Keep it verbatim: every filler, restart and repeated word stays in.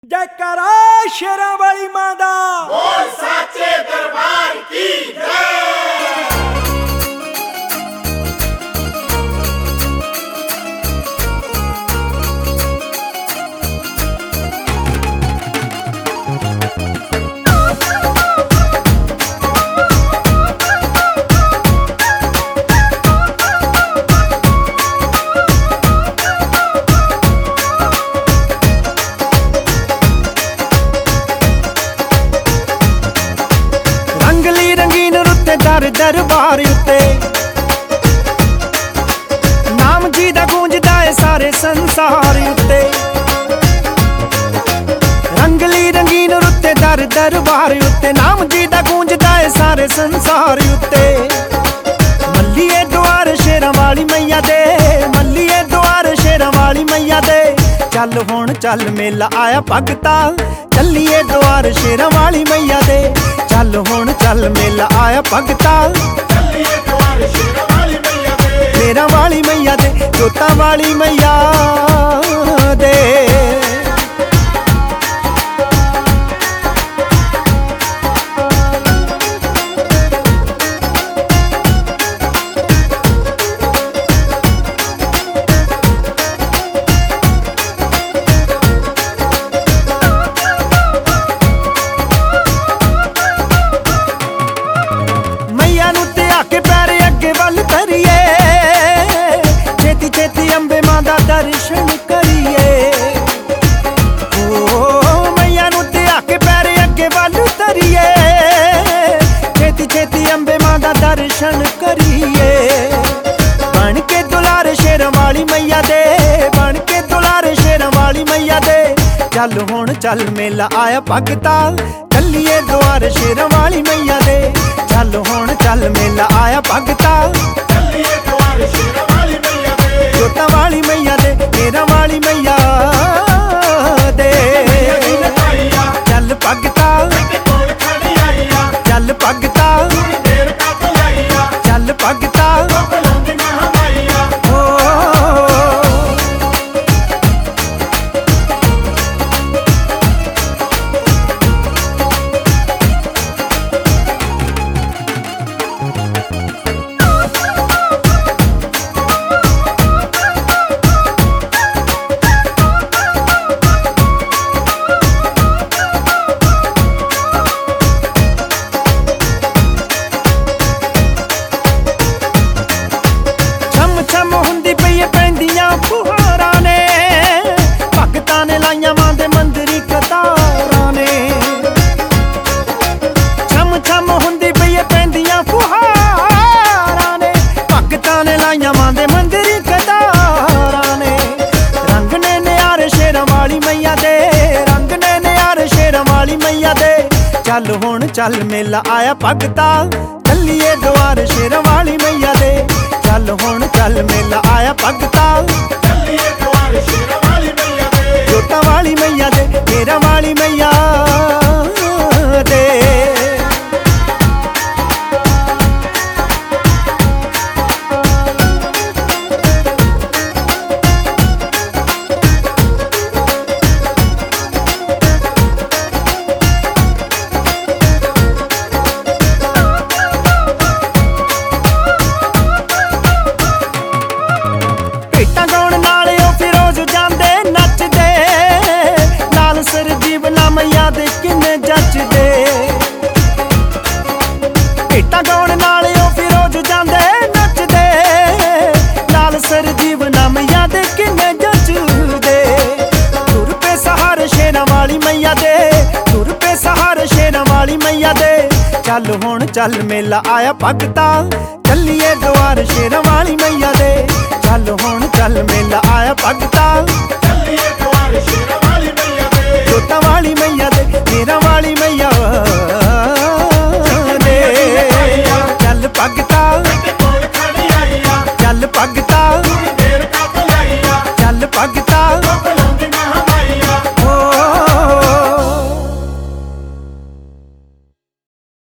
जयकारा शेरां वाली मां दा बोल साचे दरबार की जय। रंगली रंगीन रुत्ते दर दरबार उत्ते नाम जी दा गूंजदा है सारे संसार उत्ते। रंगली रंगीन रुत्ते दर दरबार उत्ते नाम जी दा गूंजदा है सारे संसार उत्ते। मल्लीए द्वार शेरां वाली मैया दे, मल्लीए द्वार शेरां वाली मैया दे। चल हुण चल मेला आया भगता, चलिए द्वार शेरां वाली मैया दे। चल हुण चल मेला आया भगता, चलिए द्वार शेरां वाली मैया दे। शेरां वाली मैया दे, जोतां वाली मैया दे। छेती छेती अंबे मां दा दर्शन करिए। ओ मैया नूं ते आके पैरे अगे वल तरिए। छेती छेती अंबे मां दा दर्शन करिए। बन के दुलार शेरां वाली मैया दे, बन के दुलार शेरां वाली मैया दे। चल हुण चल मेला आया भगता, चलिए द्वार शेरां वाली मैया दे। चल हुण चल मेला आया भगता, चलिए द्वार शेरां वाली मैया दे। जोतां वाली मैया दे, शेरां वाली मैया दे। चल भगता चल भगता चल भगता फुहारां ने भगतां ने लाइयां मां दे मंदरी कतारां ने। छम छम हुंदी पई पैंदियां फुहारां ने, भगतां ने लाइयां मां दे मंदरी कतारां ने। रंग ने नियारे शेरां वाली मैया दे, रंग ने नियारे शेरां वाली मैया दे। चल हुण चल मेला आया भगता, चलिए द्वार शेरां वाली मैया दे। चल हुण चल मेला आया भगता, चलिए द्वार शेरां वाली मैया दे। जोतां वाली मैया दे, शेरां वाली मैया दे। मैया दे किन्ने जचदे भेटां गाउण नाल ओ फिरोज जांदे नचदे। लाल सरजीवना मैया दे किन्ने जचदे। तुर पे सहार शेरां वाली मैया दे, तुर पे सहार शेरां वाली मैया दे। चल हुण चल मेला आया भगता, चलिए द्वार शेरां वाली मैया दे। चल हुण चल मेला आया भगता।